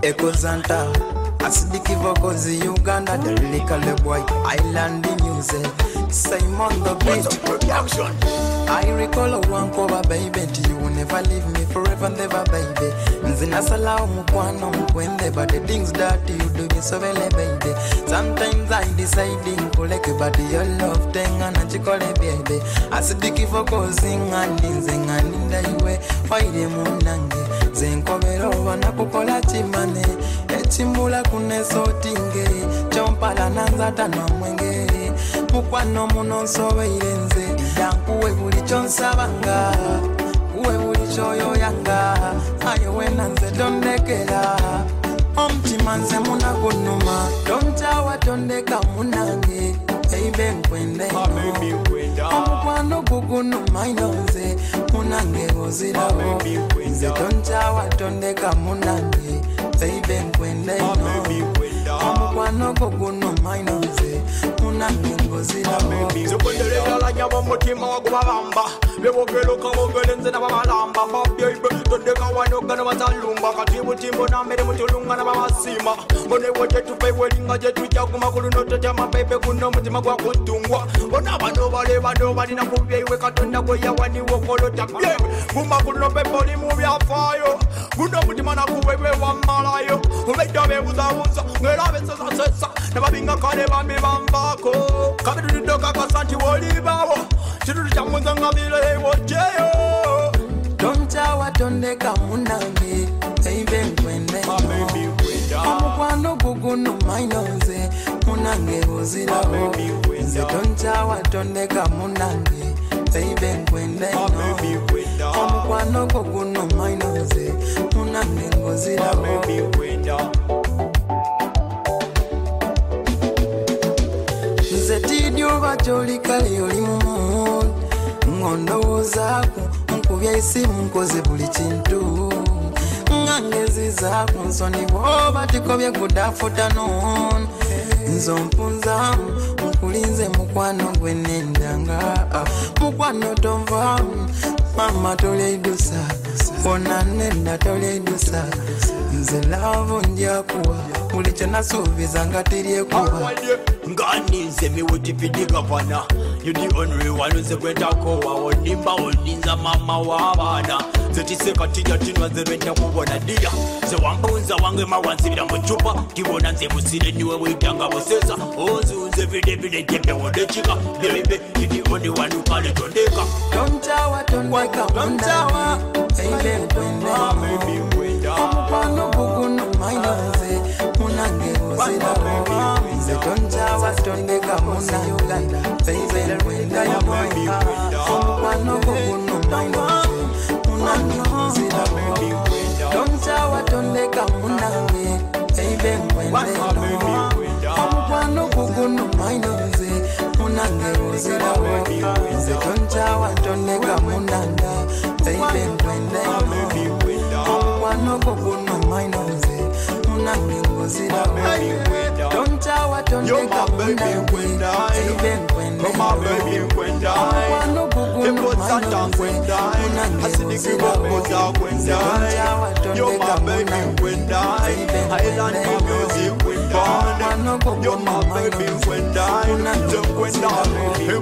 Ekozanta, Acidiki vocals, Uganda, the lyrical boy, Island music, Simon the beat production. I recall a one cover baby, you will never leave me forever, never baby. Nzina salau mukwano mkwende, but the things that you do me so well, baby. Sometimes I decide in collect, but your love tenga na chikole baby. Acidiki vocals, zinga ninda iwe, waide munange. Zenkobero wanakukola chimane, echimbula kunesotinge, chompala nanzata na mwenge. Mukwano muno sobe irenze, yankuwe buli chonsabanga, uwe buli choyo yanga, ayo wenanze tondekera. Omtima nze munakunuma, tonchawa tondeka munange, baby nkwende no. Omukwano gugunuma inonze, munange ozirawo. Nze tonchawa tondeka munange, baby nkwende no. Omukwano gugunuma inonze, munange ozirawo. Sekundelera la nyama mutima wagubabamba, bebogelo kabogele nze nabamalamba, babyebe tondeka wano gana batalumba, katibu timbo na mere mutulunga na bamasima. Mone wote tupe welinga je tujaguma kuluno tetema bebe kuno mutima gwa kutungwa. Bona bano bali na kubyewe katonda gwe yawani wokolota byebe. Guma kuno beboli mu byafayo. Kuno mutima na kuwewe wa malayo. Ubedabe buzabuza ngelabe sasa nababinga kale bambi bambako. Kabidu doka kasanti wolibawo. Chidu chamunza ngabile wojeyo. Tonchawa tondeka munange, baby nkwende no. Omukwano gugunuma inonze, munange ozirawo. Nze tonchawa tondeka munange, baby nkwende no. Omukwano gugunuma inonze, munange ozirawo. Nze tidio bacholi kale oli mumu, ngondowoozaako nkubya isimu nkoze buli kintu. Ngangezi zaako nsoni bwoba tikobye kudafuta non. Nzompunza nkulinze mukwano gwe nendanga, mukwano tonva mama toleidusa, ona nenda toleidusa. Nze lavo ndyakuwa buli kyenasuubiza nga teryekuba. Ngani nze miwutipidiga pana. You the only one who's a great akowa. Onimba oninza mama wabana. Zetiseka tija tinwa zerenta kubona dia. Ze wambunza wange mawanzibira mchupa. Kibona nze musile niwe witanga busesa. Ozu nze vide jepe wodechika. Baby, you the only one who kale tondeka. Tonchawa tondeka mundawa, baby nkwende no. Omukwano gugunuma inonze, munange ozirawo. Nze tonchawa tondeka munange, baby nkwende no. Omukwano gugunuma inonze, munange ozirawo. Tonchawa tondeka munange, baby nkwende no. Omukwano gugunuma inonze, munange ozirawo. Nze tonchawa tondeka munange, baby nkwende no. Omukwano gugunuma inonze, munange ozirawo. Tonchawa tondeka munange, baby nkwende no. Omukwano gugunuma inonze, munange ozirawo. Tonchawa tondeka munange, baby nkwende no. Omukwano gugunuma inonze, munange ozirawo.